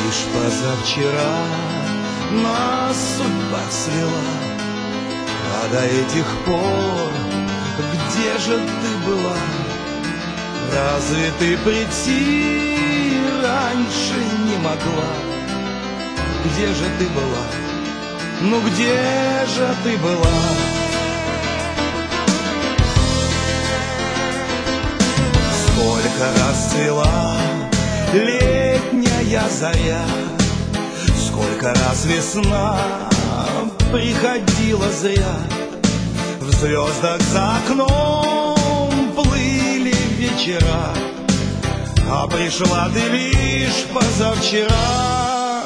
Лишь позавчера нас судьба свела, а до этих пор где же ты была? Разве ты прийти раньше не могла? Где же ты была? Ну где же ты была? Сколько раз цвела летняя заря, сколько раз весна приходила зря. В звездах за окном плыли вечера, а пришла ты лишь позавчера.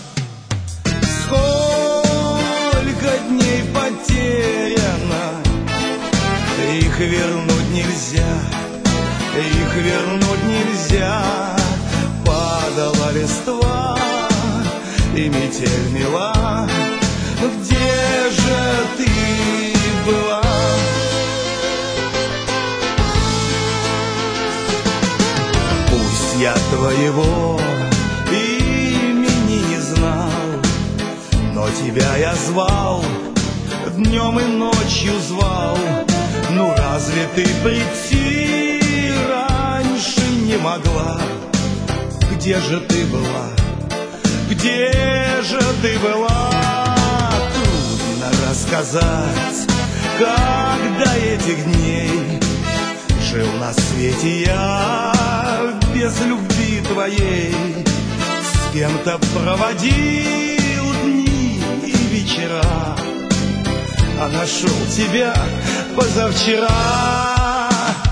Сколько дней потеряно, их вернуть нельзя, их вернуть нельзя. Падала листва, и метель мела. Где же ты была? Пусть я твоего имени не знал, но тебя я звал, днем и ночью звал. Ну разве ты прийти раньше не могла? Где же ты была? Где же ты была? Трудно рассказать, как до этих дней жил на свете я без любви твоей. С кем-то проводил дни и вечера, а нашел тебя позавчера.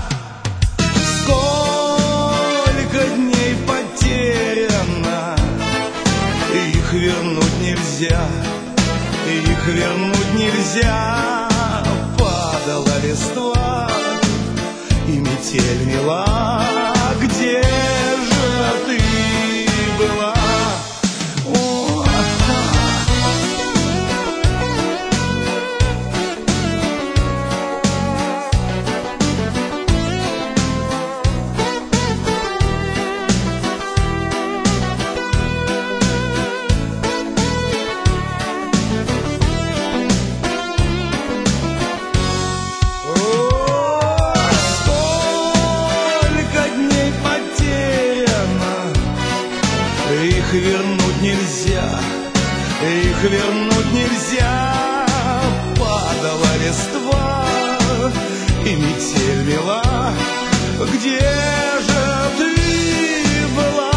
Сколько дней потеряно, их вернуть нельзя, их вернуть нельзя. Падала листва, и метель мела. Где же ты была? Их вернуть нельзя, их вернуть нельзя. Падала листва, и метель мела. Где же ты была?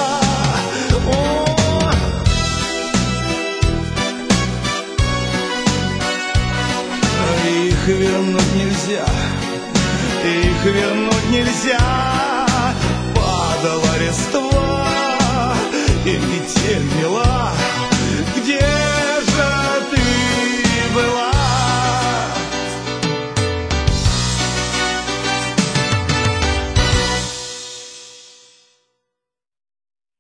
Их вернуть нельзя, их вернуть нельзя. Падала листва, и метель мела.